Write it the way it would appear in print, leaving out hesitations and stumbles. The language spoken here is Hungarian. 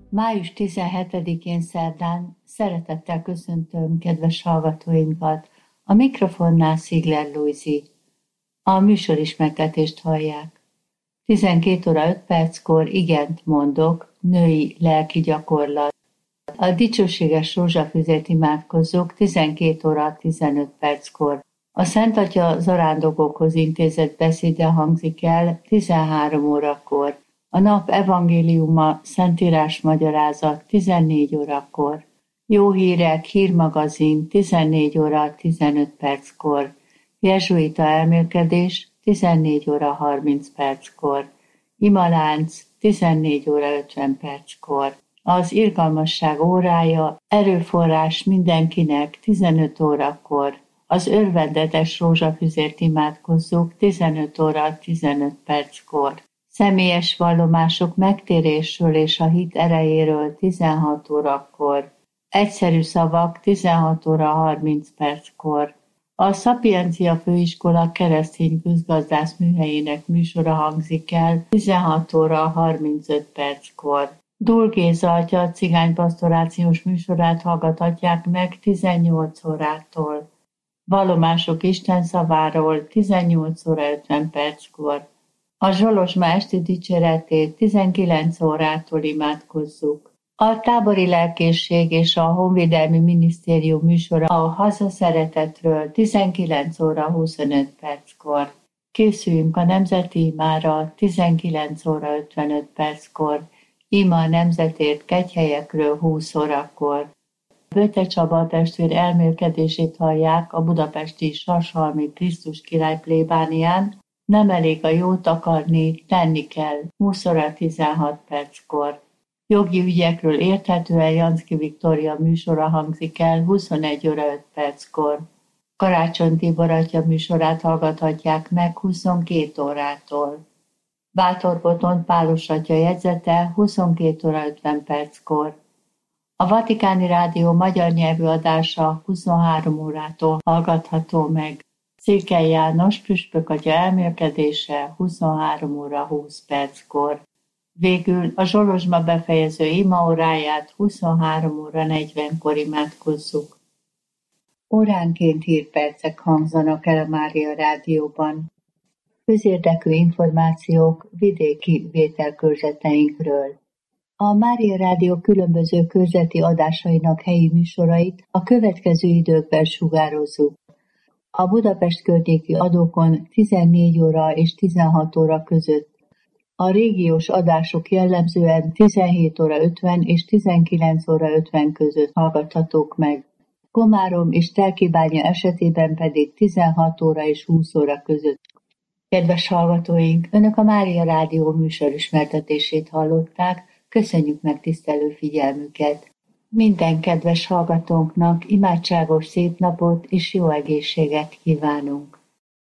Május 17-én szerdán szeretettel köszöntöm kedves hallgatóinkat. A mikrofonnál Szigler Lujzi. A műsorismertetést hallják. 12 óra 5 perckor igent mondok, női lelki gyakorlat. A dicsőséges rózsafüzet imádkozzuk 12 óra 15 perckor. A Szent Atya zarándokokhoz intézett beszéde hangzik el 13 órakor. A nap evangéliuma, Szentírás magyarázat 14 órakor. Jó hírek, hírmagazin 14 óra 15 perckor. Jezsuita elmélkedés 14 óra 30 perckor. Imalánc 14 óra 50 perckor. Az irgalmasság órája, erőforrás mindenkinek 15 órakor. Az örvendetes rózsafüzért imádkozzuk 15 óra 15 perckor. Személyes vallomások megtérésről és a hit erejéről 16 órakor. Egyszerű szavak 16 óra 30 perckor. A Szapiencia Főiskola keresztény közgazdász műhelyének műsora hangzik el 16 óra 35 perckor. Dúl Géza atya cigánypastorációs műsorát hallgathatják meg 18 órától. Vallomások Isten szaváról 18 óra 50 perckor. A Zsolozsma esti dicséretét 19 órától imádkozzuk. A tábori lelkészség és a honvédelmi minisztérium műsora a hazaszeretetről 19 óra 25 perckor. Készüljünk a nemzeti imára 19 óra 55 perckor. Ima a nemzetért kegyhelyekről 20 órakor. Böte Csaba testvér elmélkedését hallják a budapesti Sashalmi Krisztus király plébánián. Nem elég a jót akarni, tenni kell. 20 óra 16 perckor. Jogi ügyekről érthetően Janszki Viktória műsora hangzik el 21 óra 5 perckor. Karácsony Tibor atya műsorát hallgathatják meg 22 órától. Bátor Botond Pálos atya jegyzete 22 óra 50 perckor. A Vatikáni Rádió magyar nyelvű adása 23 órától hallgatható meg. Székely János püspök atya elmélkedése 23 óra 20 perckor. Végül a Zsolozsma befejező imaóráját 23 óra 40-kor imádkozzuk. Óránként hírpercek hangzanak el a Mária Rádióban. Közérdekű információk vidéki vételkörzeteinkről. A Mária Rádió különböző körzeti adásainak helyi műsorait a következő időkben sugározzuk. A Budapest környéki adókon 14 óra és 16 óra között. A régiós adások jellemzően 17 óra 50 és 19 óra 50 között hallgathatók meg. Komárom és Telkibánya esetében pedig 16 óra és 20 óra között. Kedves hallgatóink, Önök a Mária Rádió műsorismertetését hallották, köszönjük megtisztelő figyelmüket. Minden kedves hallgatónknak imádságos szép napot és jó egészséget kívánunk.